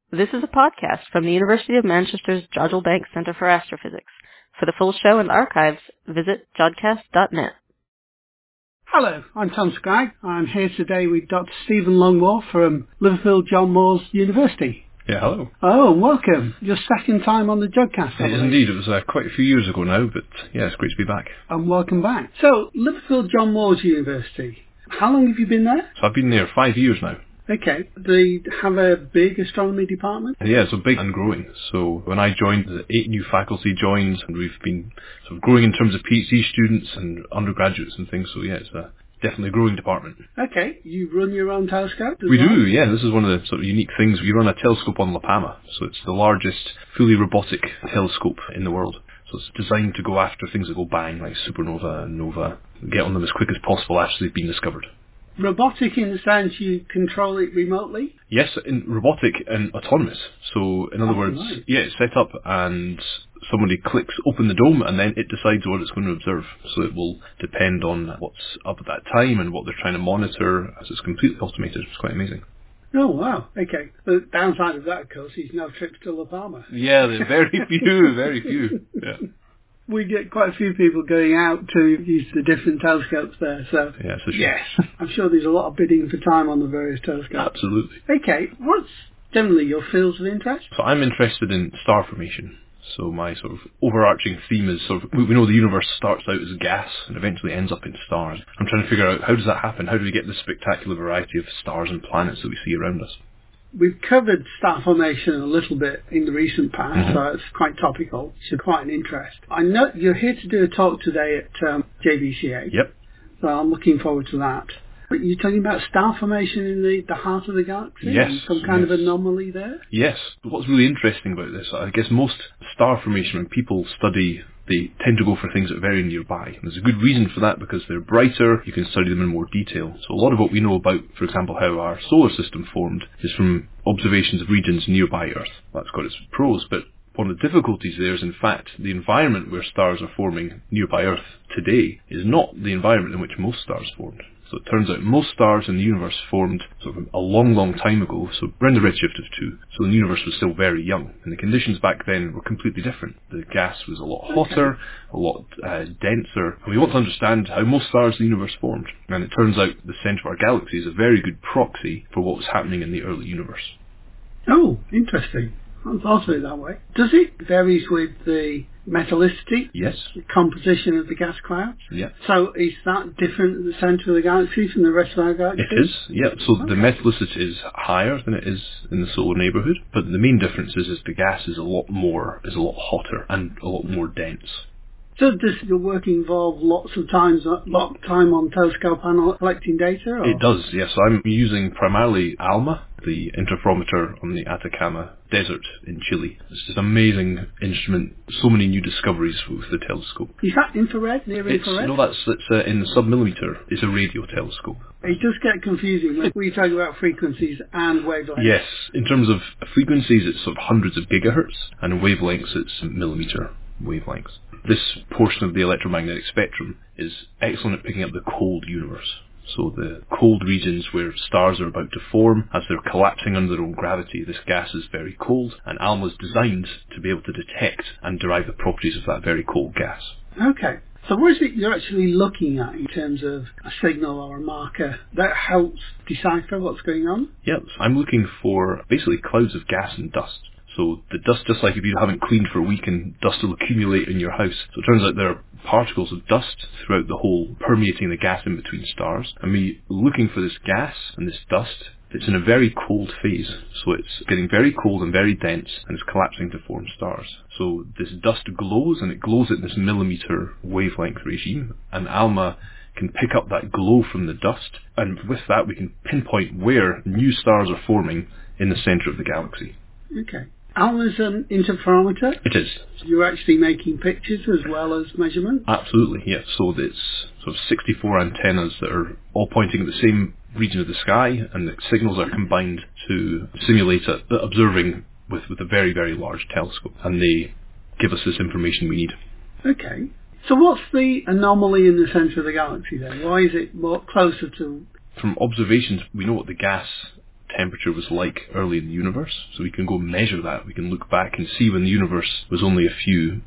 This is a podcast from the University of Manchester's Jodrell Bank Centre for Astrophysics. For the full show and archives, visit jodcast.net. Hello, I'm Tom Scragg. I'm here today with Dr. Stephen Longmore from Liverpool John Moores University. Yeah, hello. Oh, and welcome. Your second time on the Jodcast. It is indeed. It was quite a few years ago now, but yeah, it's great to be back. And welcome back. So, Liverpool John Moores University. How long have you been there? So I've been there 5 years now. Okay. Do you have a big astronomy department? Yeah, so big and growing. So when I joined, 8 new faculty joined, and we've been sort of growing in terms of PhD students and undergraduates and things. So yeah, it's definitely a growing department. Okay. You run your own telescope as We well? do, yeah. This is one of the sort of unique things. We run a telescope on La Palma, so it's the largest fully robotic telescope in the world. So it's designed to go after things that go bang, like supernova and nova, and get on them as quick as possible after they've been discovered. Robotic in the sense you control it remotely? Yes, in robotic and autonomous. So, in other words, right. yeah, it's set up and somebody clicks open the dome and then it decides what it's going to observe. So it will depend on what's up at that time and what they're trying to monitor, as it's completely automated. It's quite amazing. Oh, wow. Okay. The downside of that, of course, is no trips to La Palma. Yeah, there are very few, very few. Yeah. We get quite a few people going out to use the different telescopes there, so Yeah, it's a shame. yes, I'm sure there's a lot of bidding for time on the various telescopes. Absolutely. Okay, what's generally your fields of interest? So I'm interested in star formation. So my sort of overarching theme is sort of, we know the universe starts out as gas and eventually ends up in stars. I'm trying to figure out how does that happen? How do we get this spectacular variety of stars and planets that we see around us? We've covered star formation a little bit in the recent past, so it's quite topical. It's quite an interest. I know you're here to do a talk today at JBCA. Yep. So I'm looking forward to that. But you're talking about star formation in the heart of the galaxy? Yes. And some kind of anomaly there? Yes. What's really interesting about this, I guess most star formation, when people study, they tend to go for things that are very nearby. And there's a good reason for that, because they're brighter, you can study them in more detail. So a lot of what we know about, for example, how our solar system formed is from observations of regions nearby Earth. That's got its pros, but one of the difficulties there is, in fact, the environment where stars are forming nearby Earth today is not the environment in which most stars formed. So it turns out most stars in the universe formed sort of a long, long time ago, so around the redshift of 2. So the universe was still very young, and the conditions back then were completely different. The gas was a lot hotter, a lot denser, and we want to understand how most stars in the universe formed. And it turns out the centre of our galaxy is a very good proxy for what was happening in the early universe. Oh, interesting. I hadn't thought of it that way. Does it varies with the metallicity? Yes. The composition of the gas clouds? Yeah. So is that different at the centre of the galaxy from the rest of our galaxy? It is, yeah. So the metallicity is higher than it is in the solar neighbourhood, but the main difference is the gas is a lot hotter and a lot more dense. So does your work involve lots of time on telescope panel collecting data? Or? It does, yes. I'm using primarily ALMA, the interferometer on the Atacama Desert in Chile. It's just an amazing instrument. So many new discoveries with the telescope. Is that infrared, near infrared? No, that's in the submillimeter. It's a radio telescope. It does get confusing when we talk about frequencies and wavelengths. Yes, in terms of frequencies, it's sort of hundreds of gigahertz, and in wavelengths, it's millimeter wavelengths. This portion of the electromagnetic spectrum is excellent at picking up the cold universe. So the cold regions where stars are about to form, as they're collapsing under their own gravity, this gas is very cold, and ALMA is designed to be able to detect and derive the properties of that very cold gas. Okay. So what is it you're actually looking at in terms of a signal or a marker that helps decipher what's going on? Yes, I'm looking for basically clouds of gas and dust. So the dust, just like if you haven't cleaned for a week and dust will accumulate in your house. So it turns out there are particles of dust throughout the whole, permeating the gas in between stars. And me looking for this gas and this dust, it's in a very cold phase. So it's getting very cold and very dense, and it's collapsing to form stars. So this dust glows, and it glows at this millimeter wavelength regime. And ALMA can pick up that glow from the dust, and with that we can pinpoint where new stars are forming in the centre of the galaxy. Okay. ALMA's an interferometer? It is. You're actually making pictures as well as measurements? Absolutely, yes. So it's sort of 64 antennas that are all pointing at the same region of the sky, and the signals are combined to simulate observing with a very, very large telescope. And they give us this information we need. Okay. So what's the anomaly in the centre of the galaxy then? Why is it more closer to... From observations, we know what the gas temperature was like early in the universe. So we can go measure that. We can look back and see when the universe was only a few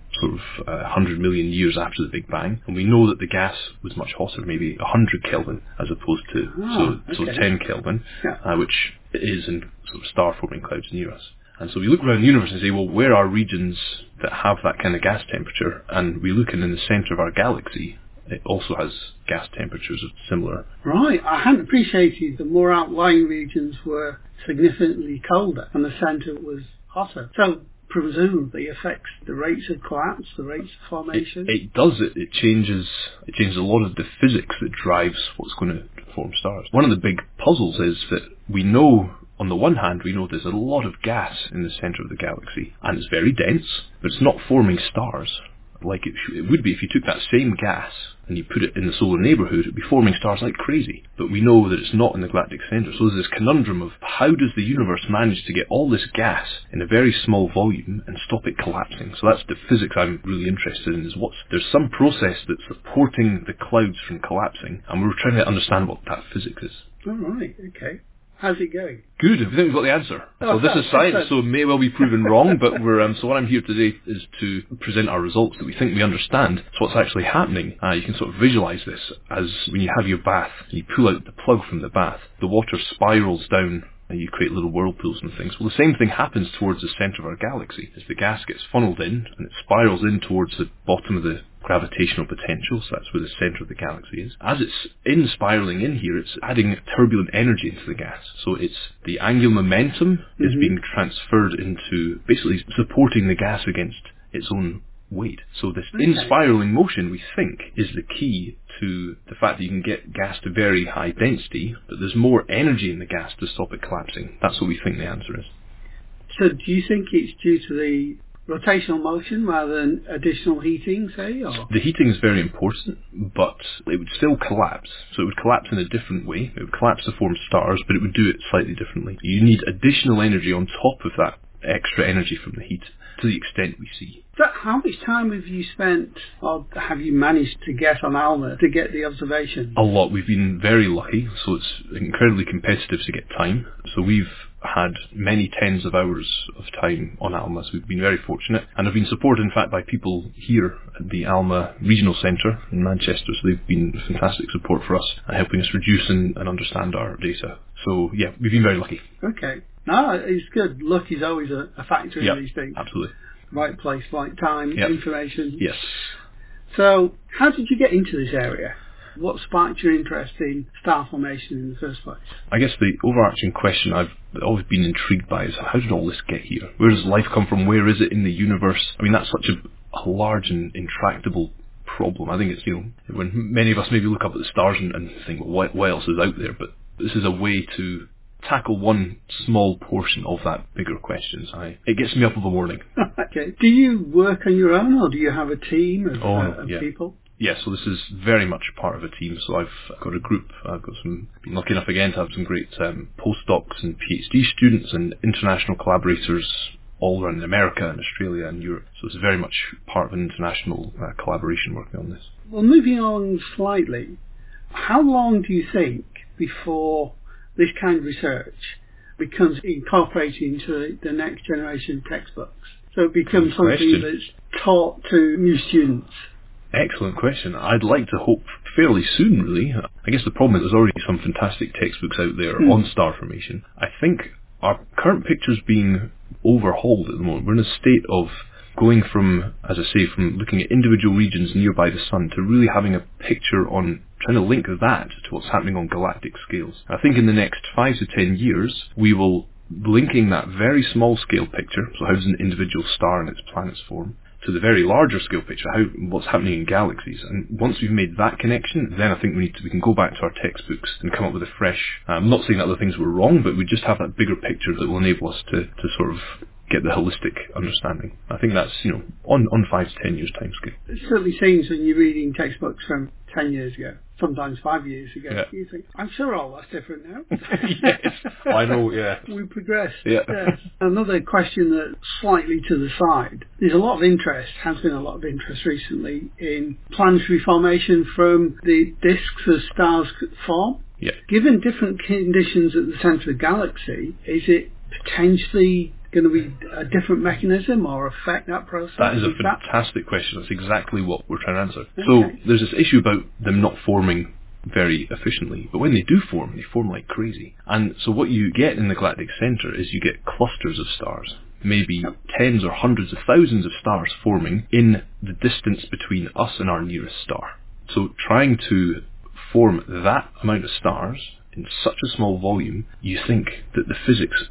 100 million years after the Big Bang. And we know that the gas was much hotter, maybe 100 Kelvin as opposed to so 10 Kelvin, which is in star-forming clouds near us. And so we look around the universe and say, well, where are regions that have that kind of gas temperature? And we look in the centre of our galaxy. It also has gas temperatures of similar. Right, I hadn't appreciated the more outlying regions were significantly colder and the centre was hotter. So presumably affects the rates of collapse, the rates of formation. It does. It changes a lot of the physics that drives what's going to form stars. One of the big puzzles is that we know, on the one hand, we know there's a lot of gas in the centre of the galaxy, and it's very dense, but it's not forming stars like it would be if you took that same gas and you put it in the solar neighbourhood. It would be forming stars like crazy. But we know that it's not in the galactic centre. So there's this conundrum of how does the universe manage to get all this gas in a very small volume and stop it collapsing? So that's the physics I'm really interested in, is there's some process that's supporting the clouds from collapsing, and we're trying to understand what that physics is. All right, okay. How's it going? Good. I think we've got the answer. So this is science, so it may well be proven wrong, but we're so what I'm here today is to present our results that we think we understand. So what's actually happening, you can sort of visualise this as when you have your bath, and you pull out the plug from the bath, the water spirals down and you create little whirlpools and things. Well, the same thing happens towards the centre of our galaxy, as the gas gets funneled in and it spirals in towards the bottom of the gravitational potential, so that's where the centre of the galaxy is. As it's spiralling in here, it's adding turbulent energy into the gas. So it's the angular momentum is being transferred into basically supporting the gas against its own weight. So this in-spiraling motion, we think, is the key to the fact that you can get gas to very high density, but there's more energy in the gas to stop it collapsing. That's what we think the answer is. So do you think it's due to the rotational motion rather than additional heating, say? Or? The heating is very important, but it would still collapse. So it would collapse in a different way. It would collapse to form stars, but it would do it slightly differently. You need additional energy on top of that extra energy from the heat, to the extent we see. So how much time have you spent, or have you managed to get on ALMA to get the observation? A lot. We've been very lucky, so it's incredibly competitive to get time. So we've had many tens of hours of time on ALMA, so we've been very fortunate, and have been supported in fact by people here at the ALMA Regional Centre in Manchester, so they've been fantastic support for us and helping us reduce and understand our data. So yeah, we've been very lucky. Okay. No, it's good. Luck is always a factor in these things. Absolutely. Right place, right time, information. Yes. So, how did you get into this area? What sparked your interest in star formation in the first place? I guess the overarching question I've always been intrigued by is, how did all this get here? Where does life come from? Where is it in the universe? I mean, that's such a large and intractable problem. I think it's, when many of us maybe look up at the stars and think, well, what else is out there? But this is a way to tackle one small portion of that bigger question. It gets me up in the morning. Okay. Do you work on your own, or do you have a team of people? Yeah, so this is very much part of a team. So I've got a group. I've got been lucky enough again to have some great postdocs and PhD students and international collaborators all around America and Australia and Europe. So it's very much part of an international collaboration working on this. Well, moving on slightly, how long do you think before this kind of research becomes incorporated into the next generation textbooks? So it becomes something that's taught to new students. Excellent question. I'd like to hope fairly soon, really. I guess the problem is there's already some fantastic textbooks out there on star formation. I think our current picture's being overhauled at the moment. We're in a state of going from, as I say, from looking at individual regions nearby the sun to really having a picture on trying to link that to what's happening on galactic scales. I think in the next 5 to 10 years, we will linking that very small scale picture, so how does an individual star and its planets form, to the very larger scale picture, what's happening in galaxies. And once we've made that connection, then I think we can go back to our textbooks and come up with a fresh, I'm not saying that other things were wrong, but we just have that bigger picture that will enable us to sort of get the holistic understanding. I think that's, on 5 to 10 years time scale. It certainly seems when you're reading textbooks from 10 years ago, sometimes 5 years ago, you think, I'm sure all that's different now. Yes, I know, yeah. We progressed. Yeah. Yes. Another question that's slightly to the side. There's a lot of interest, has been a lot of interest recently, in planetary formation from the disks as stars form. Yeah. Given different conditions at the centre of the galaxy, is it potentially going to be a different mechanism or affect that process? That is a fantastic question. That's exactly what we're trying to answer. Okay. So there's this issue about them not forming very efficiently, but when they do form, they form like crazy. And so what you get in the galactic centre is you get clusters of stars, maybe tens or hundreds of thousands of stars forming in the distance between us and our nearest star. So trying to form that amount of stars in such a small volume, you think that the physics,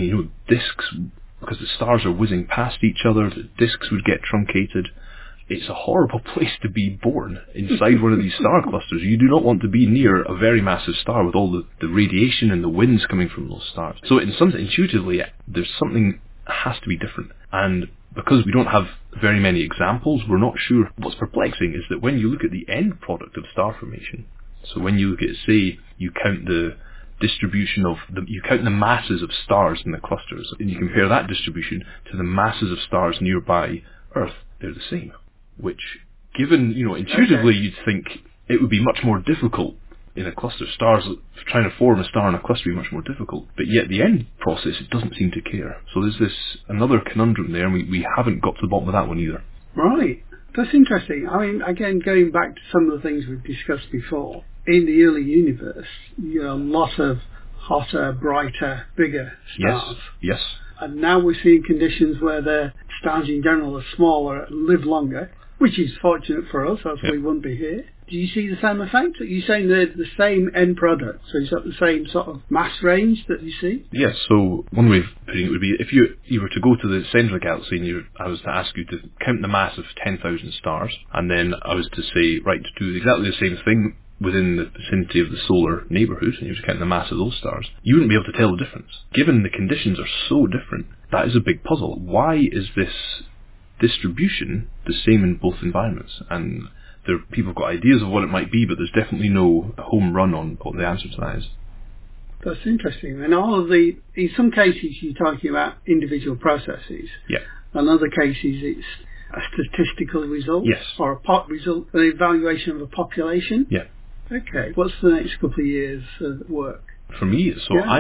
disks, because the stars are whizzing past each other, the disks would get truncated. It's a horrible place to be born, inside one of these star clusters. You do not want to be near a very massive star with all the radiation and the winds coming from those stars. So intuitively, there's something that has to be different. And because we don't have very many examples, we're not sure. What's perplexing is that when you look at the end product of star formation, so when you look at, say, you count the distribution of you count the masses of stars in the clusters, and you compare that distribution to the masses of stars nearby Earth, they're the same. Which, given, intuitively, you'd think it would be much more difficult in a cluster. Stars, trying to form a star in a cluster would be much more difficult. But yet the end process, it doesn't seem to care. So there's this another conundrum there, and we haven't got to the bottom of that one either. Right. That's interesting. I mean, again, going back to some of the things we've discussed before, in the early universe, a lot of hotter, brighter, bigger stars. Yes. And now we're seeing conditions where the stars in general are smaller and live longer, which is fortunate for us, else we wouldn't be here. Do you see the same effect? Are you saying they're the same end product? So is that the same sort of mass range that you see? Yes, so one way of putting it would be, if you were to go to the centre of the galaxy and I was to ask you to count the mass of 10,000 stars, and then I was to say, right, to do exactly the same thing within the vicinity of the solar neighbourhood, and you were to count the mass of those stars, you wouldn't be able to tell the difference. Given the conditions are so different, that is a big puzzle. Why is this distribution the same in both environments? And people have got ideas of what it might be, but there's definitely no home run on what the answer to that is. That's interesting. And in some cases you're talking about individual processes. Yeah. In other cases it's a statistical result. Yes. Or a pot result, an evaluation of a population. Yeah. Okay. What's the next couple of years of work? For me,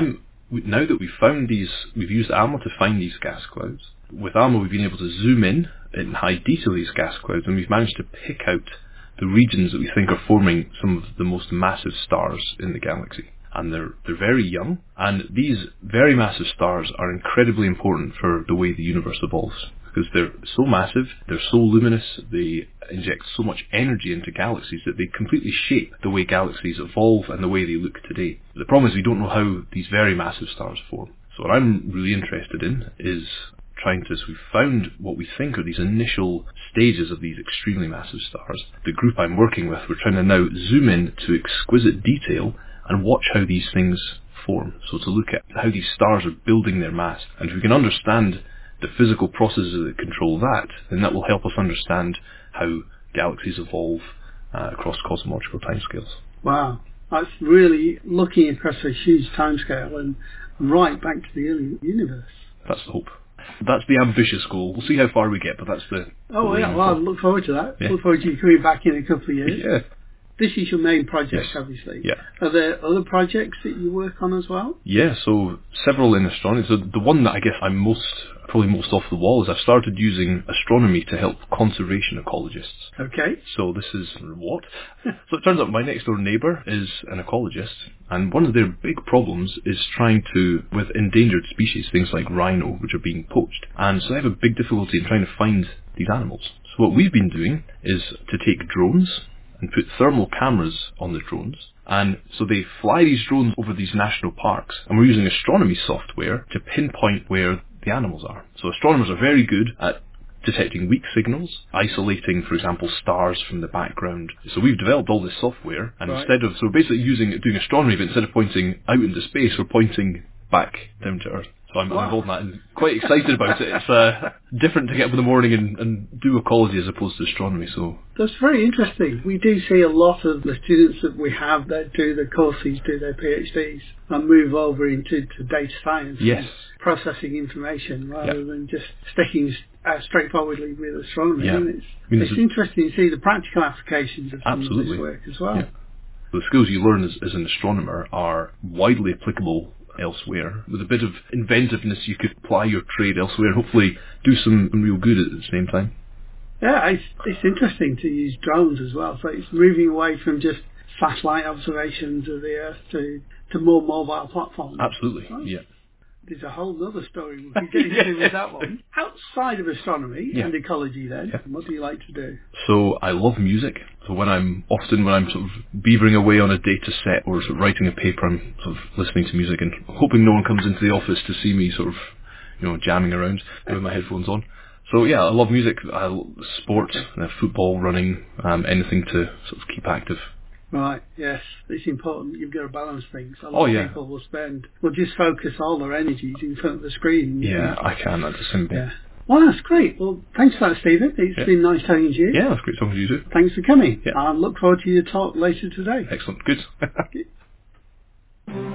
now that we've used ALMA to find these gas clouds. With ALMA we've been able to zoom in high detail these gas clouds, and we've managed to pick out the regions that we think are forming some of the most massive stars in the galaxy. And they're very young, and these very massive stars are incredibly important for the way the universe evolves, because they're so massive, they're so luminous, they inject so much energy into galaxies that they completely shape the way galaxies evolve and the way they look today. The problem is we don't know how these very massive stars form. So what I'm really interested in is we've found what we think are these initial stages of these extremely massive stars. The group I'm working with, we're trying to now zoom in to exquisite detail and watch how these things form. So to look at how these stars are building their mass. And if we can understand the physical processes that control that, then that will help us understand how galaxies evolve across cosmological timescales. Wow. That's really looking across a huge timescale and right back to the early universe. That's the hope. That's the ambitious goal. We'll see how far we get, but that's the... Oh, yeah, well, I look forward to that. Yeah. Look forward to you coming back in a couple of years. Yeah. This is your main project, Yes. obviously. Yeah. Are there other projects that you work on as well? Yeah, so several in astronomy. So the one that I guess I'm probably most off the wall is I've started using astronomy to help conservation ecologists. Okay. So this is what? So it turns out my next door neighbour is an ecologist, and one of their big problems is trying to, with endangered species, things like rhino, which are being poached. And so they have a big difficulty in trying to find these animals. So what we've been doing is to take drones and put thermal cameras on the drones. And so they fly these drones over these national parks, and we're using astronomy software to pinpoint where the animals are. So astronomers are very good at detecting weak signals, isolating, for example, stars from the background. So we've developed all this software, and so basically doing astronomy, but instead of pointing out into space, we're pointing back down to Earth. So I'm involved in that and quite excited about it. It's different to get up in the morning and do ecology as opposed to astronomy. So that's very interesting. We do see a lot of the students that we have that do their courses, do their PhDs, and move over into data science. Yes. And processing information rather than just sticking straightforwardly with astronomy. Yeah. And it's interesting to see the practical applications of some of this work as well. Yeah. The skills you learn as an astronomer are widely applicable elsewhere. With a bit of inventiveness, you could apply your trade elsewhere and hopefully do some real good at the same time. Yeah, it's interesting to use drones as well. So it's moving away from just satellite observations of the Earth to more mobile platforms. Absolutely, Right? yeah. There's a whole other story we could get into with that one. Outside of astronomy and ecology then, what do you like to do? So I love music. So when I'm sort of beavering away on a data set or sort of writing a paper, I'm sort of listening to music and hoping no one comes into the office to see me sort of, jamming around with my headphones on. So yeah, I love music. I love sport, football, running, anything to sort of keep active. Right, yes, it's important. You've got to balance things. A lot of people will just focus all their energies in front of the screen. Yeah, I can. That's a simple. Yeah. Well, that's great. Well, thanks for that, Stephen. It's been nice talking to you. Yeah, that's great talking to you too. Thanks for coming. Yeah. I look forward to your talk later today. Excellent. Good.